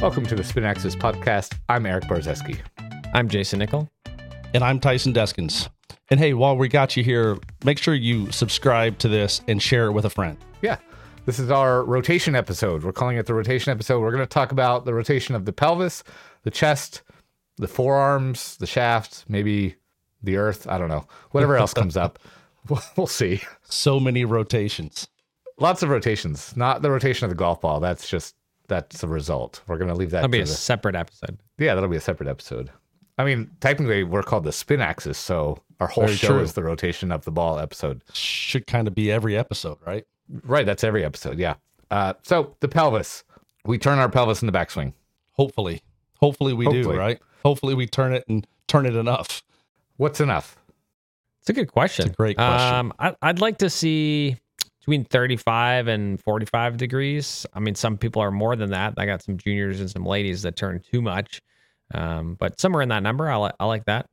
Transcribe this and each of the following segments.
Welcome to the Spin Axis podcast. I'm Eric Barzeski. I'm Jason Nickel. And I'm Tyson Deskins. And hey, while we got you here, make sure you subscribe to this and share it with a friend. Yeah, this is our rotation episode. We're calling it the rotation episode. We're going to talk about the rotation of the pelvis, the chest, the forearms, the shaft, maybe the earth. I don't know. Whatever else comes up. We'll see. So many rotations. Lots of rotations. Not the rotation of the golf ball. That's the result. We're going to leave that. That'll be a separate episode. Yeah, that'll be a separate episode. I mean, technically, we're called the Spin Axis, so our whole Very show true. is the rotation of the ball episode. Should kind of be every episode, right? Right, that's every episode, yeah. So, the pelvis. We turn our pelvis in the backswing. Hopefully we do, right? Hopefully we turn it enough. What's enough? It's a good question. It's a great question. I'd like to see between 35 and 45 degrees. I mean, some people are more than that. I got some juniors and some ladies that turn too much. But somewhere in that number, I like that.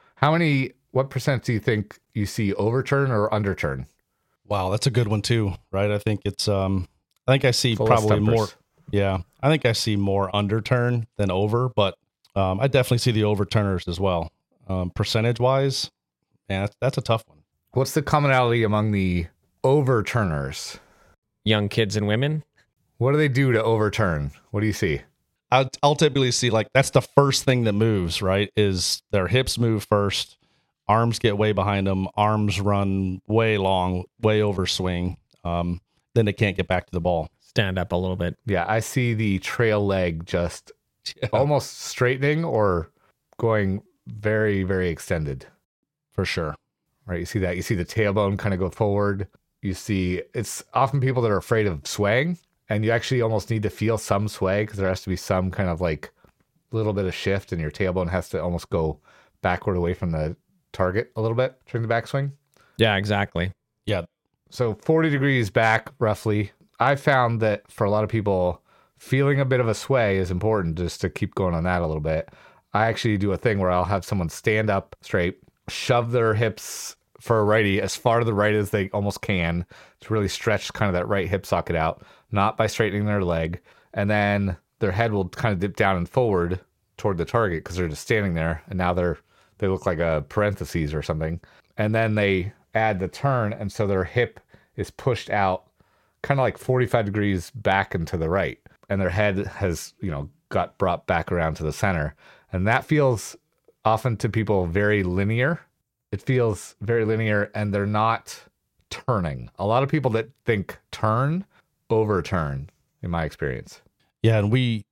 What percent do you think you see overturn or underturn? Wow, that's a good one too, right? I think it's I think I see Full of probably stumpers. more. Yeah, I think I see more underturn than over, but I definitely see the overturners as well. Percentage wise, man, that's a tough one. What's the commonality among the overturners? Young kids and women. What do they do to overturn? What do you see? I'll typically see like that's the first thing that moves, right? Is their hips move first, arms get way behind them, arms run way long, way over swing. Then they can't get back to the ball. Stand up a little bit. Yeah, I see the trail leg just almost straightening or going very, very extended. For sure. Right, you see that. You see the tailbone kind of go forward. You see it's often people that are afraid of swaying, and you actually almost need to feel some sway because there has to be some kind of like little bit of shift, and your tailbone has to almost go backward away from the target a little bit during the backswing. Yeah, exactly. Yeah. So 40 degrees back, roughly. I found that for a lot of people, feeling a bit of a sway is important just to keep going on that a little bit. I actually do a thing where I'll have someone stand up straight, shove their hips for a righty as far to the right as they almost can to really stretch kind of that right hip socket out, not by straightening their leg. And then their head will kind of dip down and forward toward the target because they're just standing there. And now they look like a parentheses or something. And then they add the turn. And so their hip is pushed out kind of like 45 degrees back and to the right. And their head has, got brought back around to the center. And that feels often to people very linear. It feels very linear and they're not turning. A lot of people that think turn, overturn, in my experience. Yeah, and we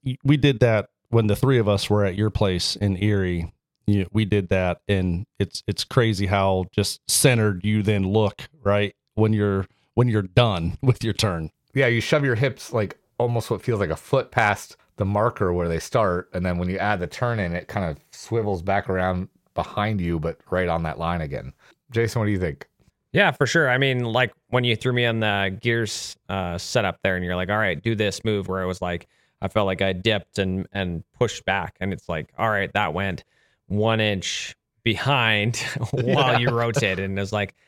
did that when the three of us were at your place in Erie. We did that, and it's crazy how just centered you then look, right? When you're done with your turn. Yeah, you shove your hips like almost what feels like a foot past the marker where they start, and then when you add the turn in, it kind of swivels back around behind you, but right on that line again. Jason, what do you think? Yeah, for sure. I mean, like when you threw me on the gears setup there and you're like, all right, do this move where it was like, I felt like I dipped and pushed back. And it's like, all right, that went 1 inch behind while you rotated. And it was like,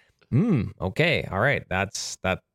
okay, all right. That's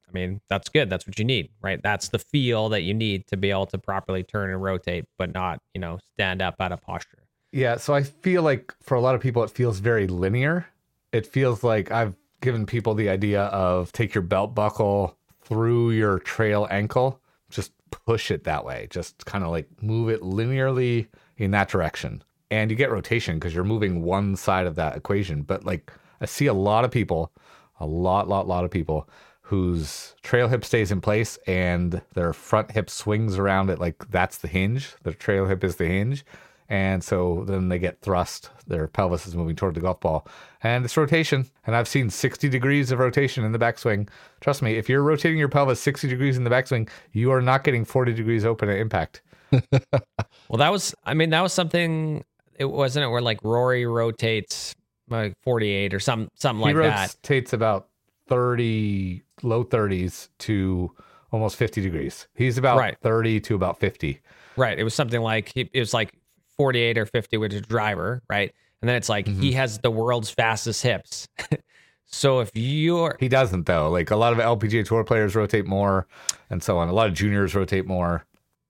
good. That's what you need, right? That's the feel that you need to be able to properly turn and rotate, but not, stand up out of posture. Yeah, so I feel like for a lot of people, it feels very linear. It feels like I've given people the idea of take your belt buckle through your trail ankle, just push it that way. Just kind of like move it linearly in that direction. And you get rotation because you're moving one side of that equation. But like I see a lot of people, a lot of people whose trail hip stays in place and their front hip swings around it like that's the hinge. Their trail hip is the hinge. And so then they get thrust. Their pelvis is moving toward the golf ball. And it's rotation. And I've seen 60 degrees of rotation in the backswing. Trust me, if you're rotating your pelvis 60 degrees in the backswing, you are not getting 40 degrees open at impact. Well, that was something, it wasn't it where like Rory rotates like 48 or something like that. He rotates about 30, low 30s to almost 50 degrees. He's about 30 to about 50. Right. It was something like, it was like 48 or 50 with his driver, right? And then it's like, he has the world's fastest hips. So if you're... He doesn't, though. Like, a lot of LPGA Tour players rotate more and so on. A lot of juniors rotate more. Yeah.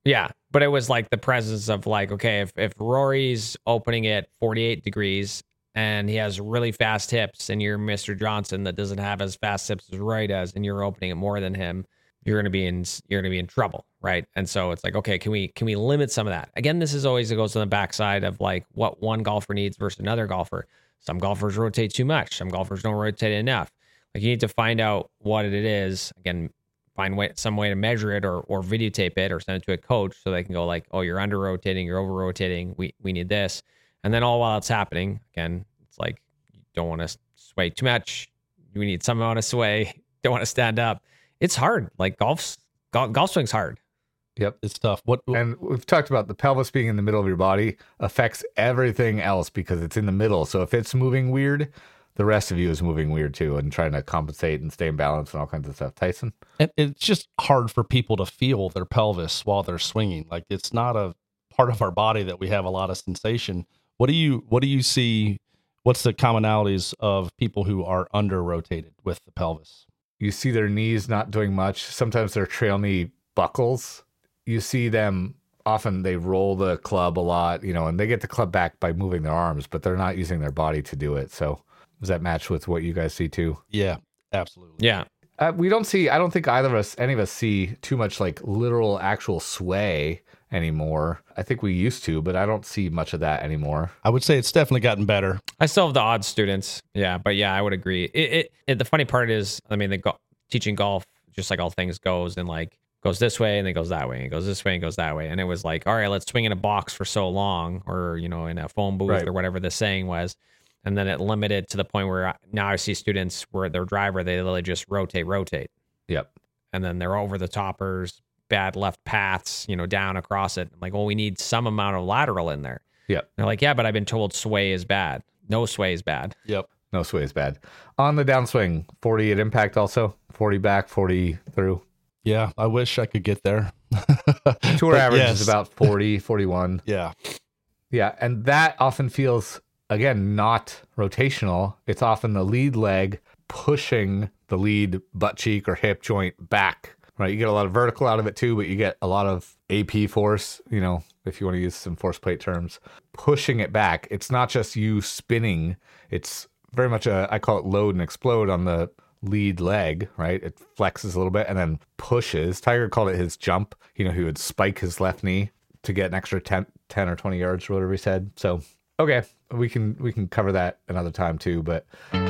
But it was like the presence of like, okay, if Rory's opening it 48 degrees and he has really fast hips, and you're Mr. Johnson that doesn't have as fast hips as Rory does, and you're opening it more than him, you're gonna be in trouble, right? And so it's like, okay, can we limit some of that? Again, this is always, it goes on the backside of like what one golfer needs versus another golfer. Some golfers rotate too much. Some golfers don't rotate enough. Like you need to find out what it is. Again, find some way to measure it or videotape it or send it to a coach so they can go like, oh, you're under rotating, you're over rotating. We need this. And then all while it's happening, again, it's like you don't want to sway too much. We need some amount of sway. Don't want to stand up. It's hard. Like golf swing's hard. Yep. It's tough. And we've talked about the pelvis being in the middle of your body affects everything else because it's in the middle. So if it's moving weird, the rest of you is moving weird too and trying to compensate and stay in balance and all kinds of stuff. Tyson? And it's just hard for people to feel their pelvis while they're swinging. Like it's not a part of our body that we have a lot of sensation. What do you see? What's the commonalities of people who are under rotated with the pelvis? You see their knees not doing much. Sometimes their trail knee buckles. You see them often, they roll the club a lot, and they get the club back by moving their arms, but they're not using their body to do it. So does that match with what you guys see too? Yeah, absolutely. Yeah. I don't think any of us see too much like literal actual sway anymore. I think we used to, but I don't see much of that anymore. I would say it's definitely gotten better. I still have the odd students. Yeah. But yeah, I would agree. The funny part is, I mean, teaching golf, just like all things goes and like goes this way and then goes that way and goes this way and goes that way. And it was like, all right, let's swing in a box for so long or, in a phone booth or whatever the saying was. And then it limited to the point where now I see students where their driver, they literally just rotate. Yep. And then they're over the toppers, bad left paths, down across it. I'm like, well, we need some amount of lateral in there. Yep. And they're like, yeah, but I've been told sway is bad. No sway is bad. Yep. No sway is bad. On the downswing, 40 at impact also, 40 back, 40 through. Yeah, I wish I could get there. Tour average is about 40, 41. Yeah. Yeah, and that often feels, again, not rotational. It's often the lead leg pushing the lead butt cheek or hip joint back, right? You get a lot of vertical out of it too, but you get a lot of AP force, if you want to use some force plate terms, pushing it back. It's not just you spinning. It's very much I call it load and explode on the lead leg, right? It flexes a little bit and then pushes. Tiger called it his jump. He would spike his left knee to get an extra 10 or 20 yards or whatever he said. So, okay, we can cover that another time too. But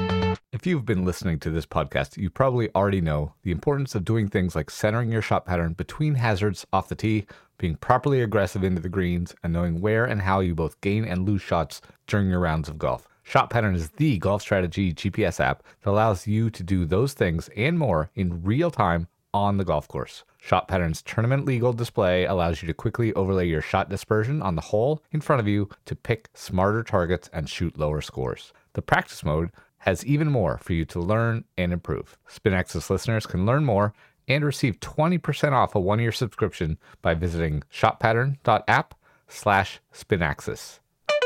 if you've been listening to this podcast, you probably already know the importance of doing things like centering your shot pattern between hazards off the tee, being properly aggressive into the greens, and knowing where and how you both gain and lose shots during your rounds of golf. Shot Pattern is the golf strategy GPS app that allows you to do those things and more in real time on the golf course. Shot Pattern's tournament legal display allows you to quickly overlay your shot dispersion on the hole in front of you to pick smarter targets and shoot lower scores. The practice mode has even more for you to learn and improve. SpinAxis listeners can learn more and receive 20% off a 1-year subscription by visiting shotpattern.app/SpinAxis.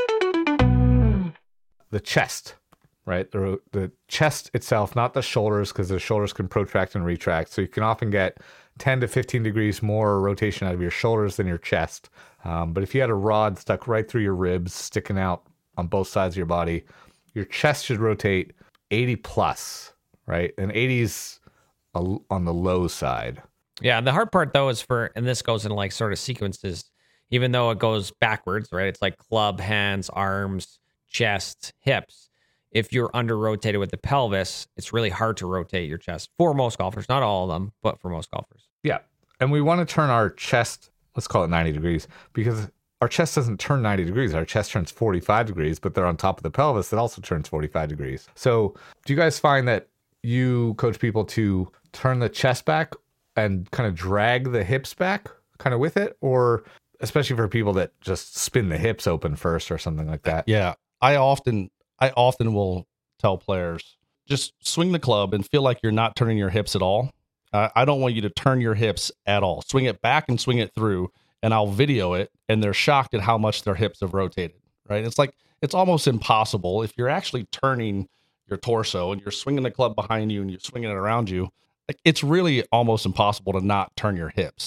The chest, right? The chest itself, not the shoulders, because the shoulders can protract and retract. So you can often get 10 to 15 degrees more rotation out of your shoulders than your chest. But if you had a rod stuck right through your ribs, sticking out on both sides of your body, your chest should rotate 80 plus, right? And 80's on the low side. Yeah, the hard part though is and this goes in like sort of sequences, even though it goes backwards, right? It's like club, hands, arms, chest, hips. If you're under rotated with the pelvis, it's really hard to rotate your chest for most golfers, not all of them, but for most golfers. Yeah. And we want to turn our chest, let's call it 90 degrees, because our chest doesn't turn 90 degrees. Our chest turns 45 degrees, but they're on top of the pelvis that also turns 45 degrees. So do you guys find that you coach people to turn the chest back and kind of drag the hips back kind of with it? Or especially for people that just spin the hips open first or something like that? Yeah. I often will tell players, just swing the club and feel like you're not turning your hips at all. I don't want you to turn your hips at all. Swing it back and swing it through, and I'll video it, and they're shocked at how much their hips have rotated, right? It's like, it's almost impossible if you're actually turning your torso and you're swinging the club behind you and you're swinging it around you. Like, it's really almost impossible to not turn your hips.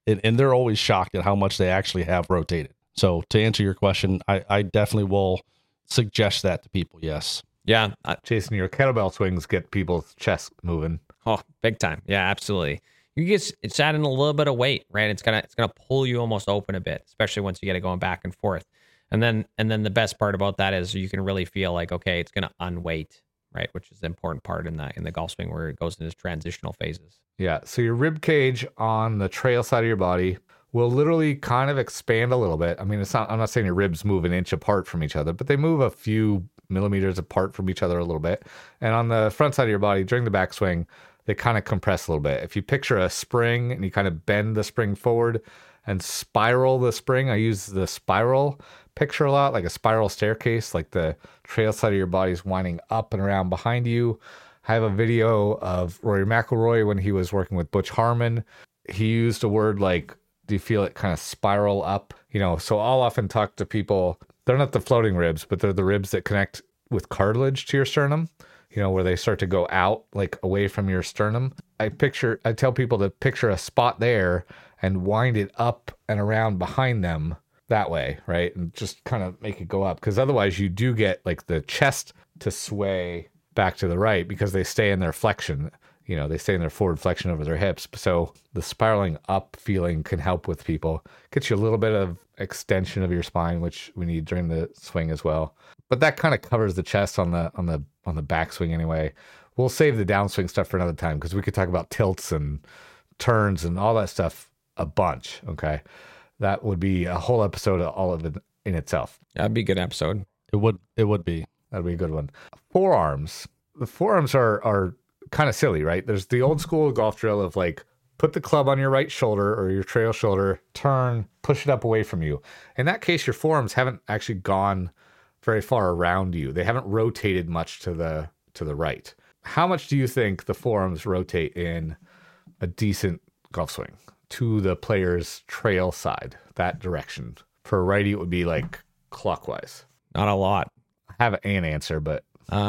and they're always shocked at how much they actually have rotated. So to answer your question, I definitely will suggest that to people. Yes. Yeah. Jason, your kettlebell swings get people's chests moving. Oh, big time. Yeah, absolutely. It's adding a little bit of weight, right? It's gonna pull you almost open a bit, especially once you get it going back and forth. And then the best part about that is you can really feel like, okay, it's gonna unweight, right? Which is the important part in the golf swing where it goes into transitional phases. Yeah. So your rib cage on the trail side of your body will literally kind of expand a little bit. I mean, I'm not saying your ribs move an inch apart from each other, but they move a few millimeters apart from each other a little bit. And on the front side of your body during the backswing, they kind of compress a little bit. If you picture a spring and you kind of bend the spring forward and spiral the spring, I use the spiral picture a lot, like a spiral staircase, like the trail side of your body is winding up and around behind you. I have a video of Rory McIlroy when he was working with Butch Harmon. He used a word like, do you feel it kind of spiral up? You know, so I'll often talk to people, they're not the floating ribs, but they're the ribs that connect with cartilage to your sternum, you know, where they start to go out like away from your sternum. I tell people to picture a spot there and wind it up and around behind them that way, right? And just kind of make it go up, because otherwise you do get like the chest to sway back to the right because they stay in their flexion. You know, they stay in their forward flexion over their hips. So the spiraling up feeling can help with people. Gets you a little bit of extension of your spine, which we need during the swing as well. But that kind of covers the chest on the backswing anyway. We'll save the downswing stuff for another time because we could talk about tilts and turns and all that stuff a bunch. Okay, that would be a whole episode of all of it in itself. That'd be a good episode. It would be. That'd be a good one. Forearms. The forearms are kind of silly, right? There's the old school golf drill of like, put the club on your right shoulder or your trail shoulder, turn, push it up away from you. In that case, your forearms haven't actually gone very far around you. They haven't rotated much to the right. How much do you think the forearms rotate in a decent golf swing to the player's trail side, that direction? For a righty, it would be like clockwise. Not a lot. I have an answer, but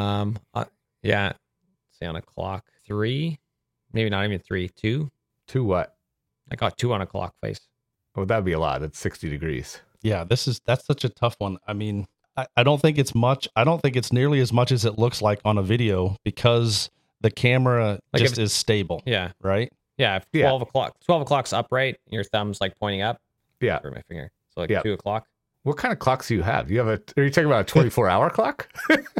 yeah. Say on a clock 3, maybe not even 3, 2. 2 what? I got 2 on a clock face. Oh, that'd be a lot. That's 60 degrees. Yeah, that's such a tough one. I mean, I don't think it's much. I don't think it's nearly as much as it looks like on a video because the camera like just is stable. Yeah. Right. Yeah. If 12 o'clock's upright, your thumb's like pointing up. Yeah. For my finger. So like 2 o'clock. What kind of clocks do you have? Are you talking about a 24-hour clock?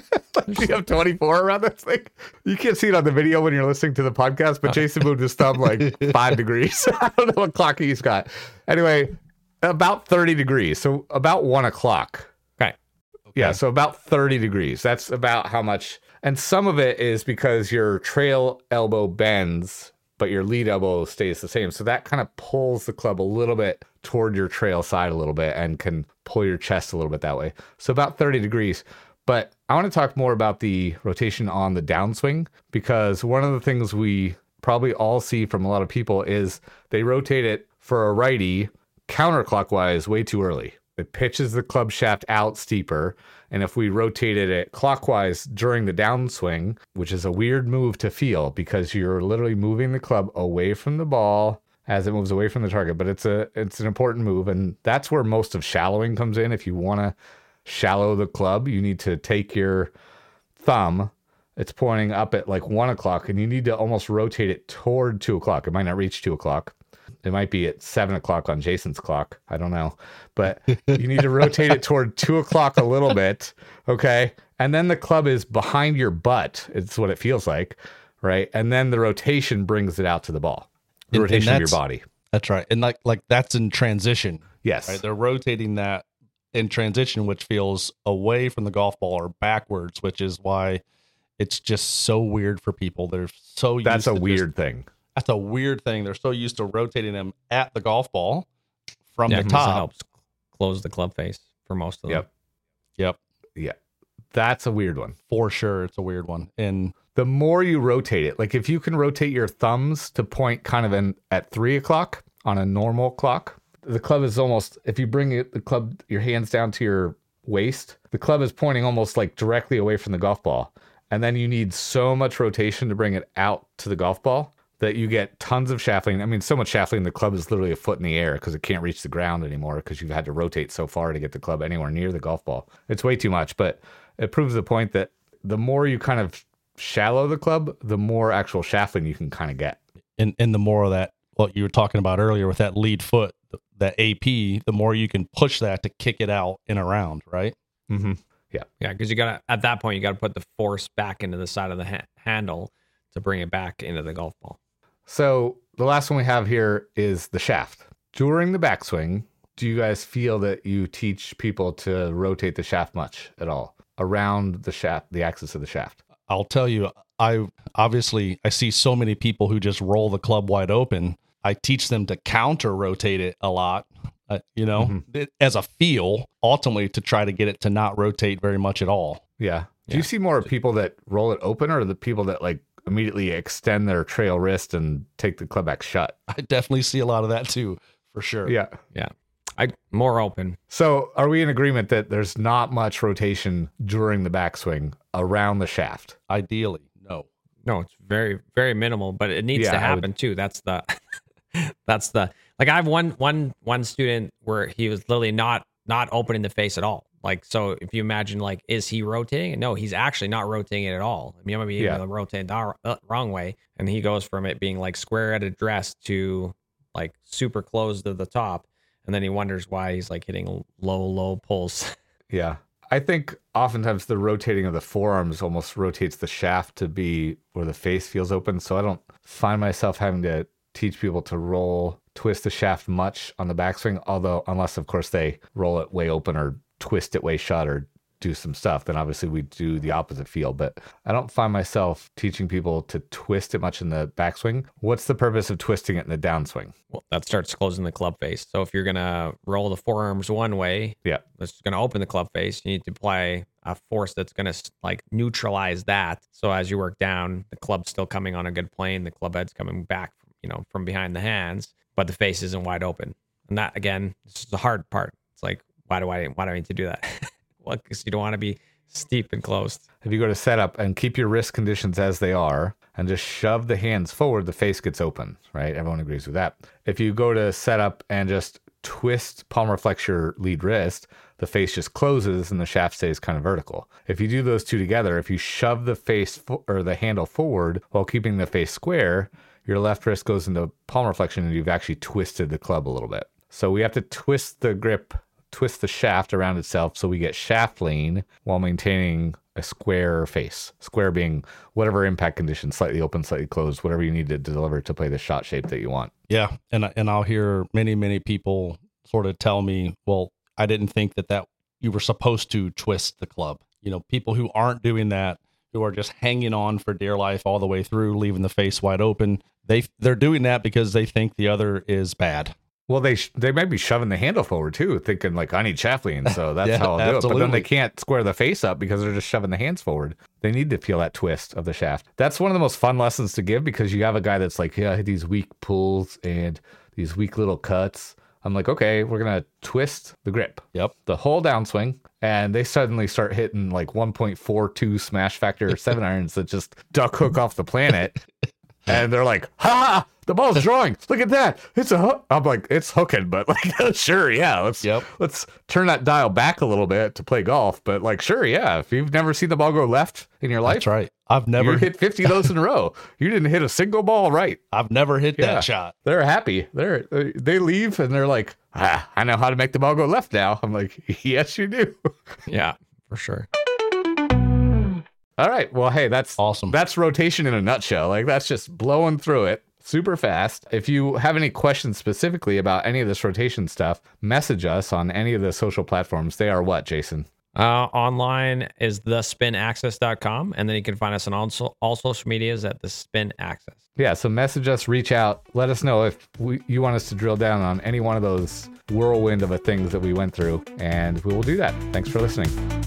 Do you have 24 around this thing? You can't see it on the video when you're listening to the podcast, but Jason moved his thumb like 5 degrees. I don't know what clock he's got. Anyway, about 30 degrees. So about 1 o'clock. Okay. Yeah, so about 30 degrees. That's about how much. And some of it is because your trail elbow bends, but your lead elbow stays the same. So that kind of pulls the club a little bit toward your trail side a little bit and can pull your chest a little bit that way. So about 30 degrees. But I want to talk more about the rotation on the downswing, because one of the things we probably all see from a lot of people is they rotate it for a righty counterclockwise way too early. It pitches the club shaft out steeper. And if we rotated it clockwise during the downswing, which is a weird move to feel because you're literally moving the club away from the ball as it moves away from the target, but it's an important move. And that's where most of shallowing comes in. If you want to shallow the club, you need to take your thumb, it's pointing up at like 1 o'clock, and you need to almost rotate it toward 2 o'clock. It might not reach 2 o'clock. It might be at 7 o'clock on Jason's clock. I don't know. But you need to rotate it toward 2 o'clock a little bit. Okay. And then the club is behind your butt. It's what it feels like. Right. And then the rotation brings it out to the ball. The rotation of your body. That's right. And like that's in transition. Yes. Right? They're rotating that in transition, which feels away from the golf ball or backwards, which is why it's just so weird for people. They're so used That's a to weird thing. That's a weird thing. They're so used to rotating them at the golf ball from the 'cause top. it helps close the club face for most of them. Yep. Yeah. That's a weird one. For sure. It's a weird one. And the more you rotate it, like if you can rotate your thumbs to point kind of in at 3 o'clock on a normal clock, the club is almost, if you bring the club, your hands down to your waist, the club is pointing almost like directly away from the golf ball. And then you need so much rotation to bring it out to the golf ball that you get tons of shaft lean. I mean, so much shaft lean, the club is literally a foot in the air because it can't reach the ground anymore because you've had to rotate so far to get the club anywhere near the golf ball. It's way too much, but it proves the point that the more you kind of shallow the club, the more actual shaft lean you can kind of get. And the more of that, what you were talking about earlier with that lead foot, that AP, the more you can push that to kick it out and around, right? Mm-hmm. Yeah. Yeah, because at that point, you got to put the force back into the side of the handle to bring it back into the golf ball. So the last one we have here is the shaft. During the backswing, do you guys feel that you teach people to rotate the shaft much at all around the shaft, the axis of the shaft? I'll tell you, I see so many people who just roll the club wide open. I teach them to counter rotate it a lot, as a feel, ultimately to try to get it to not rotate very much at all. Yeah. Do you see more people that roll it open or the people that like immediately extend their trail wrist and take the club back shut? I definitely see a lot of that too, for sure. Yeah. Yeah. More open. So are we in agreement that there's not much rotation during the backswing around the shaft? Ideally, no. No, it's very, very minimal, but it needs to happen too. That's the like I have one student where he was literally not opening the face at all. Like, so if you imagine, like, is he rotating? No, he's actually not rotating it at all. I mean, you might be rotating the wrong way. And he goes from it being like square at address to like super close to the top. And then he wonders why he's like hitting low pulls. Yeah. I think oftentimes the rotating of the forearms almost rotates the shaft to be where the face feels open. So I don't find myself having to teach people to twist the shaft much on the backswing. Although, unless of course they roll it way open or twist it way shut or do some stuff, then obviously we do the opposite feel. But I don't find myself teaching people to twist it much in the backswing. What's the purpose of twisting it in the downswing? Well, that starts closing the club face. So if you're going to roll the forearms one way, that's going to open the club face, you need to apply a force that's going to like neutralize that. So as you work down, the club's still coming on a good plane, the club head's coming back, from behind the hands, but the face isn't wide open. And that, again, this is the hard part. It's like, why do I need to do that? Well, because you don't want to be steep and closed. If you go to setup and keep your wrist conditions as they are and just shove the hands forward, the face gets open, right? Everyone agrees with that. If you go to setup and just twist, palmar flex your lead wrist, the face just closes and the shaft stays kind of vertical. If you do those two together, if you shove the face or the handle forward while keeping the face square, your left wrist goes into palmar flexion and you've actually twisted the club a little bit. So we have to twist the grip, twist the shaft around itself so we get shaft lean while maintaining a square face. Square being whatever impact condition, slightly open, slightly closed, whatever you need to deliver to play the shot shape that you want. Yeah, and I'll hear many people sort of tell me, well, I didn't think that you were supposed to twist the club. People who aren't doing that, who are just hanging on for dear life all the way through, leaving the face wide open, they're doing that because they think the other is bad. Well, they might be shoving the handle forward too, thinking like, I need shaft lean, so that's how I'll do it. But then they can't square the face up because they're just shoving the hands forward. They need to feel that twist of the shaft. That's one of the most fun lessons to give because you have a guy that's like, I hit these weak pulls and these weak little cuts. I'm like, okay, we're going to twist the grip. Yep. The whole downswing. And they suddenly start hitting like 1.42 smash factor 7 irons that just duck hook off the planet. And they're like, ha, the ball's drawing. Look at that. It's a hook. I'm like, it's hooking, but like, sure, yeah. Let's turn that dial back a little bit to play golf. But like, sure, yeah. If you've never seen the ball go left in your life. That's right. I've never hit 50 of those in a row. You didn't hit a single ball right. I've never hit that shot. They're happy. They leave and they're like, I know how to make the ball go left now. I'm like, yes, you do. Yeah, for sure. All right. Well, hey, that's awesome. That's rotation in a nutshell. Like that's just blowing through it super fast. If you have any questions specifically about any of this rotation stuff, message us on any of the social platforms. They are what, Jason? Online is thespinaxis.com, and then you can find us on all social medias at The Spin Axis. Yeah, so message us, reach out, let us know if you want us to drill down on any one of those whirlwind of things that we went through, and we will do that. Thanks for listening.